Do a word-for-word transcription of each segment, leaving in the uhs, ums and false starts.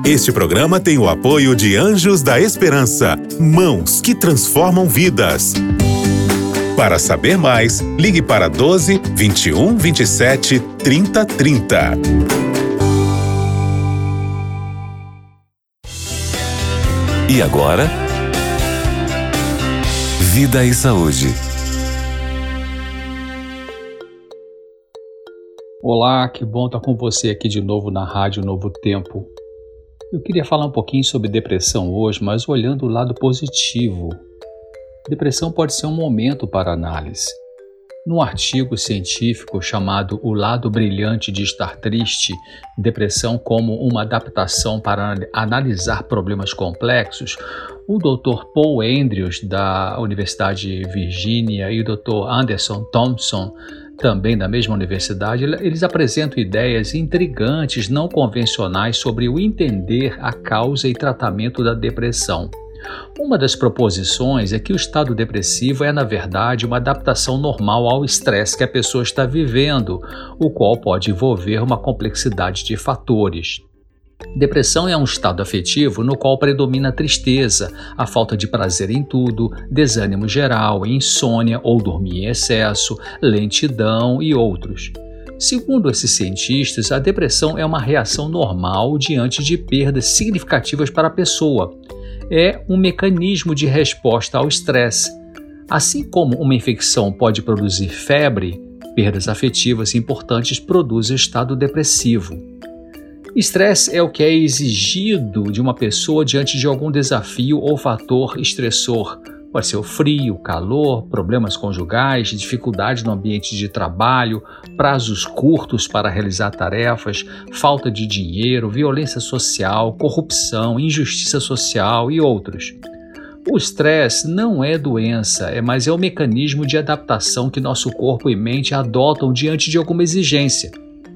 Este programa tem o apoio de Anjos da Esperança, mãos que transformam vidas. Para saber mais, ligue para doze, vinte e um, vinte e sete, trinta, trinta. E agora, Vida e Saúde. Olá, que bom estar com você aqui de novo na Rádio Novo Tempo. Eu queria falar um pouquinho sobre depressão hoje, mas olhando o lado positivo. Depressão pode ser um momento para análise. Num artigo científico chamado O Lado Brilhante de Estar Triste, Depressão como uma adaptação para analisar problemas complexos, o doutor Paul Andrews, da Universidade de Virgínia, e o doutor Anderson Thompson, também da mesma universidade, eles apresentam ideias intrigantes, não convencionais sobre o entender a causa e tratamento da depressão. Uma das proposições é que o estado depressivo é, na verdade, uma adaptação normal ao estresse que a pessoa está vivendo, o qual pode envolver uma complexidade de fatores. Depressão é um estado afetivo no qual predomina a tristeza, a falta de prazer em tudo, desânimo geral, insônia ou dormir em excesso, lentidão e outros. Segundo esses cientistas, a depressão é uma reação normal diante de perdas significativas para a pessoa. É um mecanismo de resposta ao estresse. Assim como uma infecção pode produzir febre, perdas afetivas importantes produzem o estado depressivo. Estresse é o que é exigido de uma pessoa diante de algum desafio ou fator estressor. Pode ser o frio, calor, problemas conjugais, dificuldade no ambiente de trabalho, prazos curtos para realizar tarefas, falta de dinheiro, violência social, corrupção, injustiça social e outros. O estresse não é doença, é, mas é o mecanismo de adaptação que nosso corpo e mente adotam diante de alguma exigência.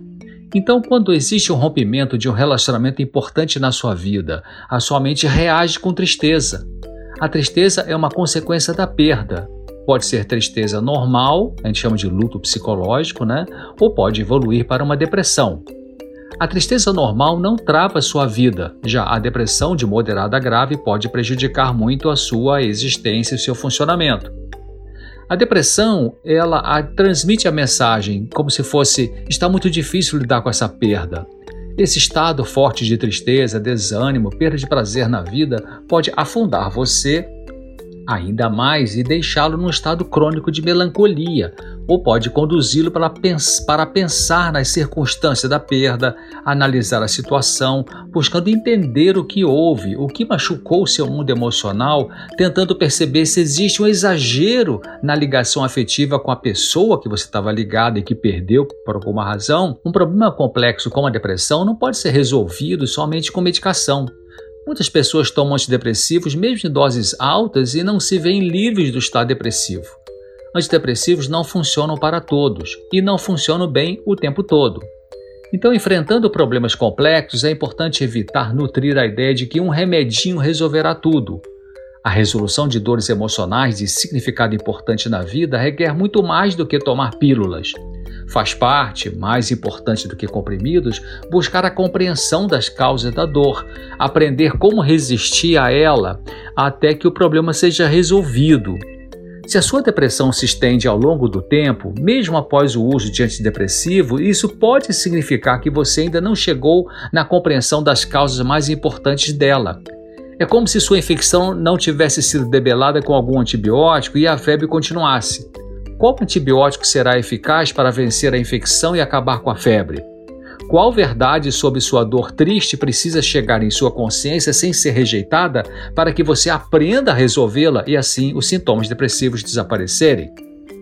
Então, quando existe um rompimento de um relacionamento importante na sua vida, a sua mente reage com tristeza. A tristeza é uma consequência da perda. Pode ser tristeza normal, a gente chama de luto psicológico, né? Ou pode evoluir para uma depressão. A tristeza normal não trava a sua vida, já a depressão de moderada a grave pode prejudicar muito a sua existência e seu funcionamento. A depressão, ela a, transmite a mensagem como se fosse, está muito difícil lidar com essa perda. Esse estado forte de tristeza, desânimo, perda de prazer na vida pode afundar você ainda mais e deixá-lo num estado crônico de melancolia, ou pode conduzi-lo para, pens- para pensar nas circunstâncias da perda, analisar a situação, buscando entender o que houve, o que machucou o seu mundo emocional, tentando perceber se existe um exagero na ligação afetiva com a pessoa que você estava ligado e que perdeu por alguma razão. Um problema complexo como a depressão não pode ser resolvido somente com medicação. Muitas pessoas tomam antidepressivos mesmo em doses altas e não se veem livres do estado depressivo. Antidepressivos não funcionam para todos e não funcionam bem o tempo todo. Então, enfrentando problemas complexos, é importante evitar nutrir a ideia de que um remedinho resolverá tudo. A resolução de dores emocionais de significado importante na vida requer muito mais do que tomar pílulas. Faz parte, mais importante do que comprimidos, buscar a compreensão das causas da dor, aprender como resistir a ela até que o problema seja resolvido. Se a sua depressão se estende ao longo do tempo, mesmo após o uso de antidepressivo, isso pode significar que você ainda não chegou na compreensão das causas mais importantes dela. É como se sua infecção não tivesse sido debelada com algum antibiótico e a febre continuasse. Qual antibiótico será eficaz para vencer a infecção e acabar com a febre? Qual verdade sobre sua dor triste precisa chegar em sua consciência sem ser rejeitada para que você aprenda a resolvê-la e assim os sintomas depressivos desaparecerem?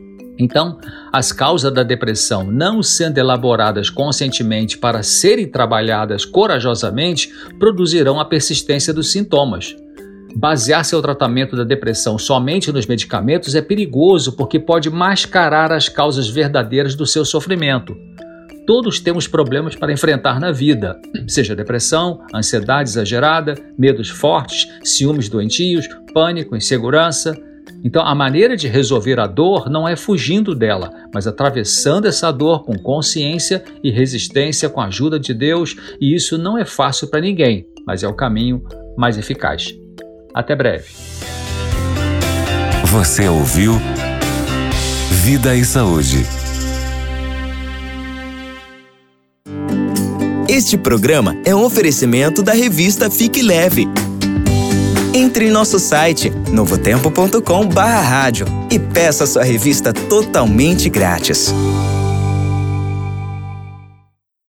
Então, as causas da depressão não sendo elaboradas conscientemente para serem trabalhadas corajosamente produzirão a persistência dos sintomas. Basear seu tratamento da depressão somente nos medicamentos é perigoso porque pode mascarar as causas verdadeiras do seu sofrimento. Todos temos problemas para enfrentar na vida, seja depressão, ansiedade exagerada, medos fortes, ciúmes doentios, pânico, insegurança. Então, a maneira de resolver a dor não é fugindo dela, mas atravessando essa dor com consciência e resistência com a ajuda de Deus, e isso não é fácil para ninguém, mas é o caminho mais eficaz. Até breve. Você ouviu Vida e Saúde. Este programa é um oferecimento da revista Fique Leve. Entre em nosso site novo tempo ponto com barra rádio e peça sua revista totalmente grátis.